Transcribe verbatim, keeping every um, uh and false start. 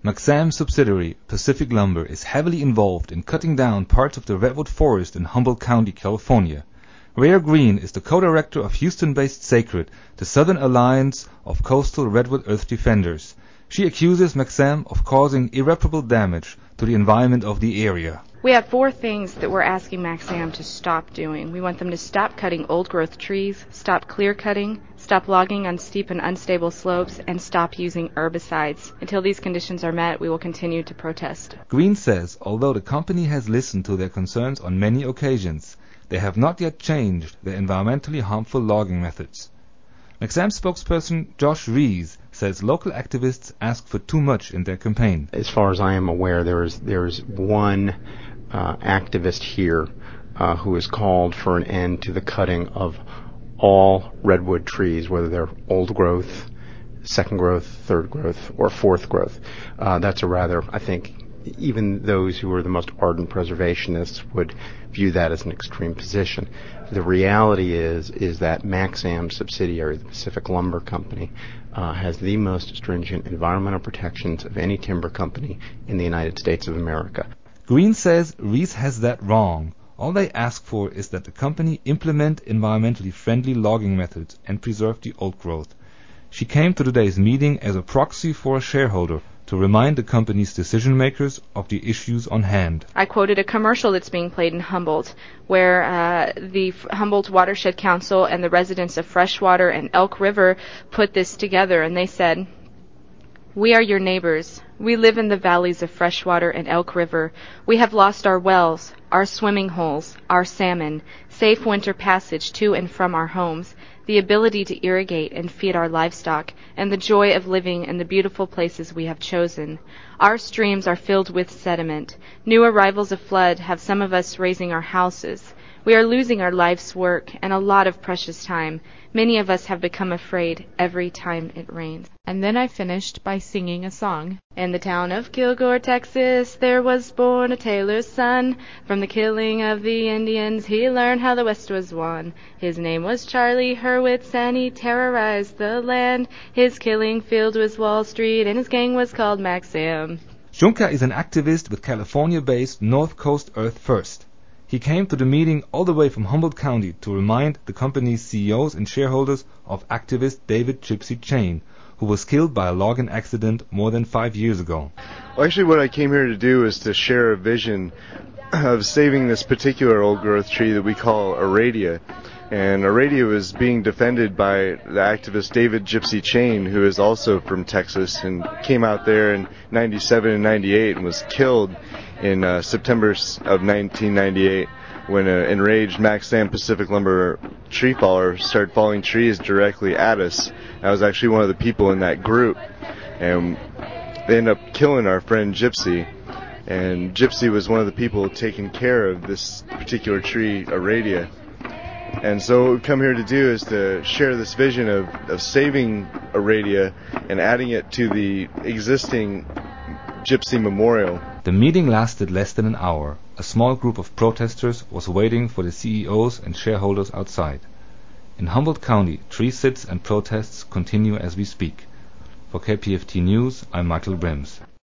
Maxam's subsidiary, Pacific Lumber, is heavily involved in cutting down parts of the redwood forest in Humboldt County, California. Rhea Green is the co-director of Houston-based Sacred, the Southern Alliance of Coastal Redwood Earth Defenders. She accuses Maxam of causing irreparable damage to the environment of the area. We have four things that we're asking Maxam to stop doing. We want them to stop cutting old-growth trees, stop clear-cutting, stop logging on steep and unstable slopes, and stop using herbicides. Until these conditions are met, we will continue to protest. Green says although the company has listened to their concerns on many occasions, they have not yet changed their environmentally harmful logging methods. Maxam spokesperson Josh Rees says local activists ask for too much in their campaign. As far as I am aware, there is there's one uh, activist here uh, who has called for an end to the cutting of all redwood trees, whether they're old growth, second growth, third growth, or fourth growth. Uh, that's a rather, I think, even those who are the most ardent preservationists would view that as an extreme position. The reality is is that Maxam's subsidiary, the Pacific Lumber Company, uh, has the most stringent environmental protections of any timber company in the United States of America. Green says Rees has that wrong. All they ask for is that the company implement environmentally friendly logging methods and preserve the old growth. She came to today's meeting as a proxy for a shareholder to remind the company's decision makers of the issues on hand. I quoted a commercial that's being played in Humboldt where uh, the F- Humboldt Watershed Council and the residents of Freshwater and Elk River put this together, and they said, "We are your neighbors. We live in the valleys of Freshwater and Elk River. We have lost our wells, our swimming holes, our salmon, safe winter passage to and from our homes, the ability to irrigate and feed our livestock, and the joy of living in the beautiful places we have chosen. Our streams are filled with sediment. New arrivals of flood have some of us raising our houses. We are losing our life's work and a lot of precious time. Many of us have become afraid every time it rains." And then I finished by singing a song. "In the town of Kilgore, Texas, there was born a tailor's son. From the killing of the Indians, he learned how the West was won. His name was Charlie Hurwitz, and he terrorized the land. His killing field was Wall Street, and his gang was called Maxam." Juncker is an activist with California-based North Coast Earth First. He came to the meeting all the way from Humboldt County to remind the company's C E Os and shareholders of activist David Gypsy Chain, who was killed by a logging accident more than five years ago. Well, actually, what I came here to do is to share a vision of saving this particular old-growth tree that we call Aradia. And Aradia was being defended by the activist David Gypsy Chain, who is also from Texas and came out there in ninety-seven and ninety-eight and was killed in uh, September of nineteen ninety-eight when an enraged Maxam Pacific Lumber tree faller started falling trees directly at us. I was actually one of the people in that group, and they ended up killing our friend Gypsy. And Gypsy was one of the people taking care of this particular tree, Aradia. And so what we've come here to do is to share this vision of, of saving Aradia and adding it to the existing Gypsy Memorial. The meeting lasted less than an hour. A small group of protesters was waiting for the C E Os and shareholders outside. In Humboldt County, tree sits and protests continue as we speak. For K P F T News, I'm Michael Brems.